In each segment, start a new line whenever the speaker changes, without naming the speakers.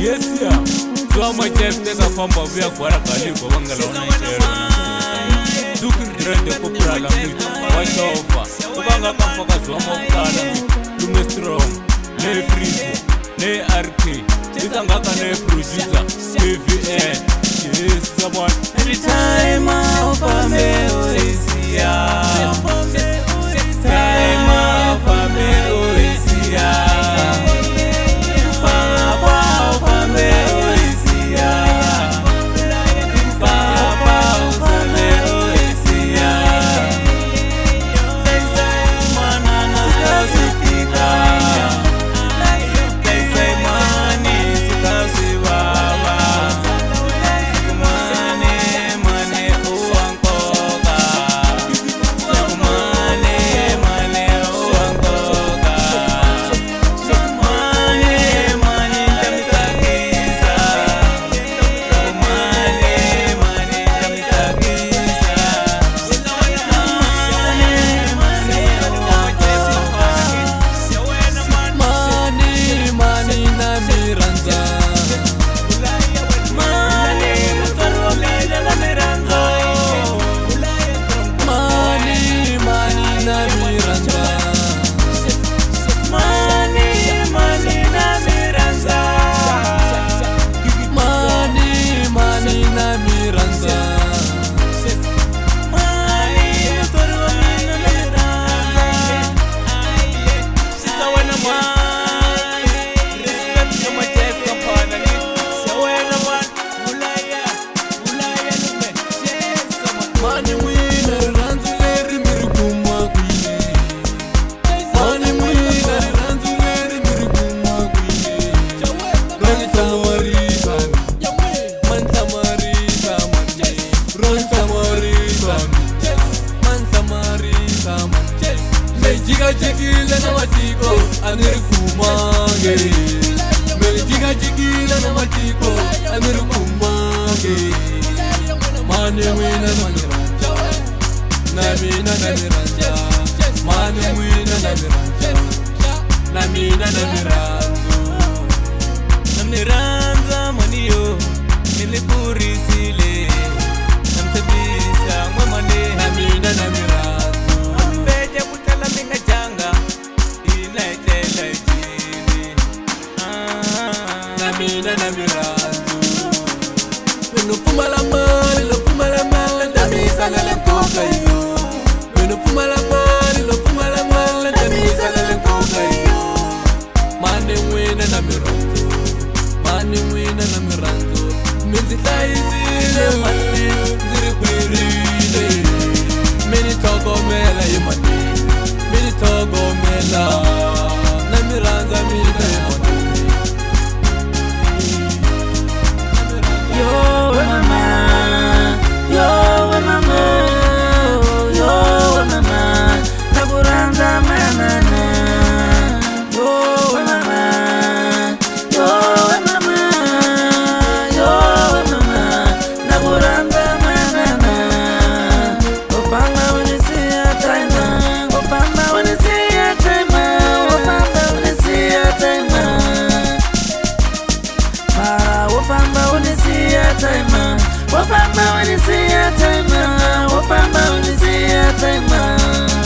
Yes, yeah. So much take a form of your Guaragalico, Bangalore. Took the popular watch over. Ubanga come for a swarm of color. Lume strong, lay freezer, lay RK. Itangaka lay producer, KVN. Yes, someone.
Every time I offer me, is yeah. Time I offer me, is yeah.
Jigila na matiko anirukumage jigila na matiko anirukumage mane wina namiranja namina namiranja mane wina namiranja namina
namiranja maniyo nilipurisile namtabisa mwamane
namina namiranja Weno puma la mala, tamisa na lenkoka yo. Weno puma la mala, tamisa na lenkoka yo. Mane wena na miranzo, Minzi saizile mane, ziri kwirile. Mini togo mela yemane, mini togo mela, na miranza mina yemane.
Wafamba wanisia taima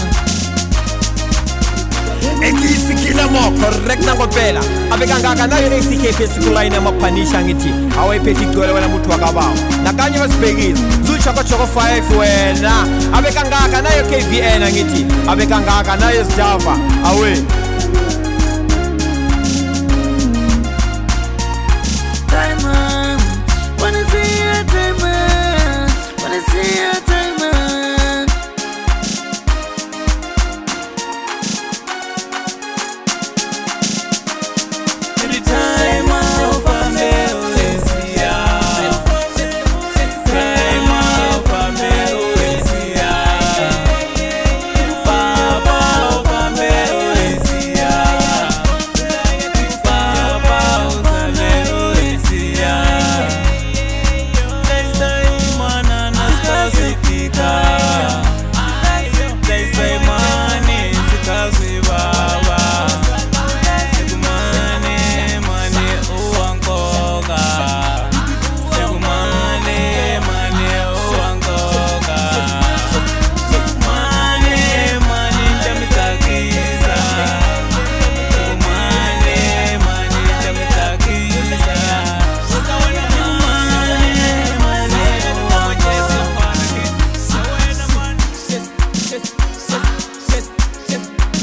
Ekisi kila mo correct na ngopela abekangaka nayo nesikephe sikulaina mapanisha ngithi awayiphethi igcwele wena muthi wakabao nakanye wasibhekile zuchoko choko 5 wena abekangaka nayo KVN ngithi abekangaka nayo Java awe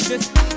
Just